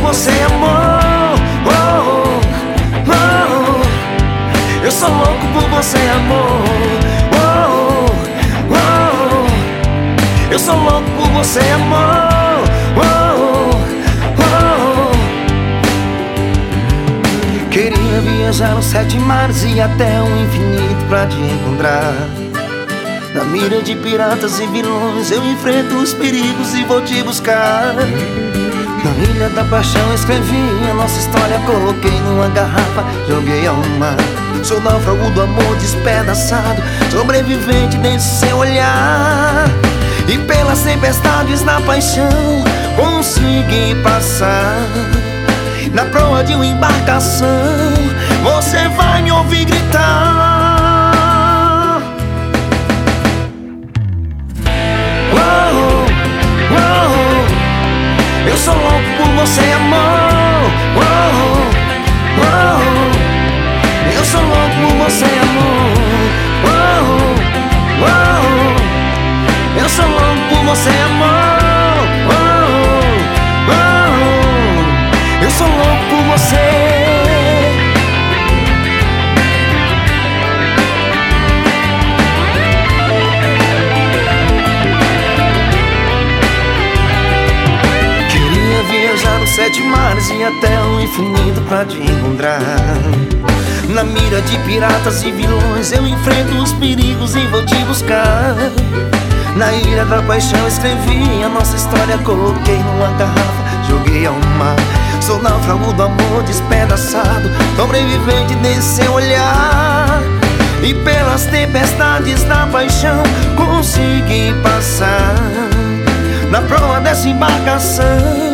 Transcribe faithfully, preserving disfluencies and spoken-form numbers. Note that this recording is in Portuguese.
você, amor. Oh, oh, oh. Eu sou louco por você, amor. Oh, oh, oh. Eu sou louco por você, amor. Oh, oh, oh. Queria viajar nos sete mares e até o infinito pra te encontrar. Na mira de piratas e vilões eu enfrento os perigos e vou te buscar. Na ilha da paixão escrevi a nossa história, coloquei numa garrafa, joguei ao mar. Sou náufrago do amor despedaçado, sobrevivente desse seu olhar. E pelas tempestades da paixão consegui passar. Na proa de uma embarcação você vai me ouvir gritar. Eu sou louco por você, amor. Oh, oh, oh. Eu sou louco por você, amor. Oh, oh, oh. Eu sou louco por você, amor. Oh, oh, oh. Eu sou louco por você. Viajar nos sete mares e até o infinito pra te encontrar. Na mira de piratas e vilões eu enfrento os perigos e vou te buscar. Na ilha da paixão escrevi a nossa história, coloquei numa garrafa, joguei ao mar. Sou náufrago do amor despedaçado, sobrevivente desse seu olhar. E pelas tempestades da paixão consegui passar. Na proa dessa embarcação